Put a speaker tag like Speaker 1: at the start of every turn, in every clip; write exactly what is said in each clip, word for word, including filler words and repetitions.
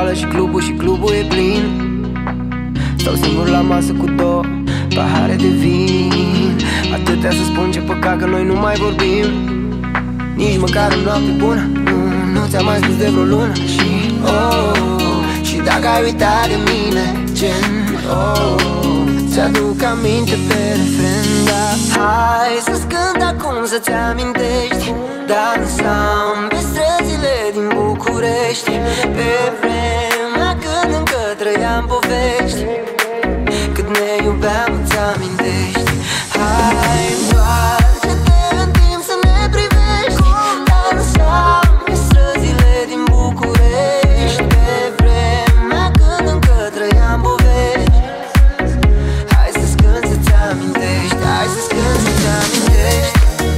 Speaker 1: goală și clubul și clubul e plin. Stau singur la masă cu două pahare de vin. Atâtea să spun, ce păcat că noi nu mai vorbim. Nici măcar o noapte bună, nu, nu ți-am mai spus de vreo lună. Și oh, și dacă ai uitat de mine, gen oh, ți-aduc aminte pe refren. Da, hai să-ți cânt acum să-ți amintești. Dansam pe străzile din București, pe vremea când încă trăiam povești. Cât ne iubeam, îți amintești. Hai, întoarce-te în timp să ne privești. Dansam pe străzile din București, pe vremea când încă trăiam povești. Hai să-ți cânt să-ți amintești. Hai să-ți cânt să-ți amintești.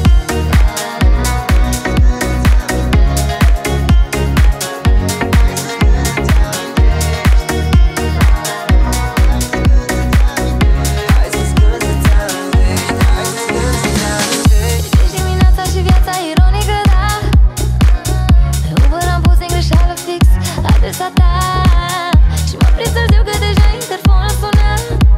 Speaker 2: Și mă prind târziu că deja interfonul sună.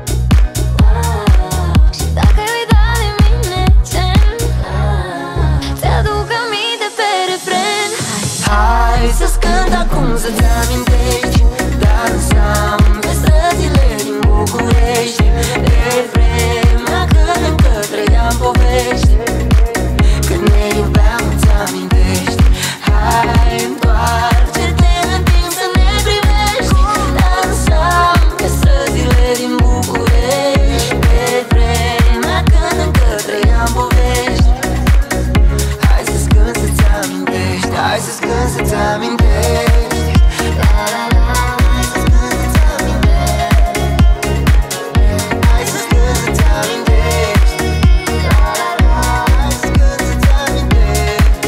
Speaker 2: Și dacă ai uitat de mine, gen ți-aduc aminte pe refren.
Speaker 1: Hai să-ți cânt acum să-ți amintești. Dansam pe străzile din București, de vremea când încă trăiam povești. Când ne iubeam, îți amintești. Hai, întoarce-te în timp să ne privești. Dansam pe străzile din București, pe vremea când încă trăiam povești. Hai să-ți cânt să-ți amintești. Hai să-ți cânt să-ți amintești. La la la, hai să-ți cânt să-ți amintești. Hai să-ți cânt să-ți amintești. La la la, hai să-ți cânt să-ți amintești.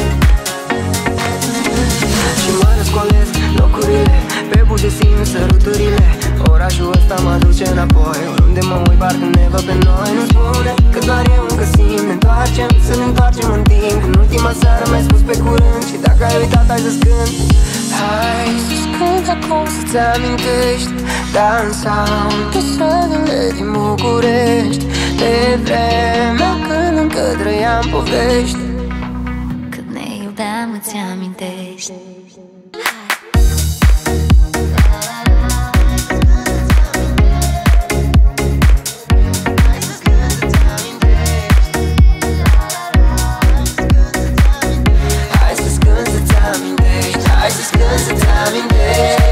Speaker 1: Și mă răscolesc locurile, pe buze simt săruturile. Orașul ăsta mă duce înapoi, oriunde mă uit parcă ne văd pe noi. Nu spune că doar eu încă simt. Ne întoarcem, să ne întoarcem în timp. În ultima seară mi-ai spus pe curând. Și dacă ai uitat, hai să-ți cânt. Hai să-ți cânt acum să-ți amintești. Dansam pe străzile din București, de vremea când încă trăiam povești.
Speaker 2: Cât ne iubeam, îți amintești.
Speaker 1: Hai să-ți cânt să-ți amintești. Hai să-ți cânt să-ți amintești.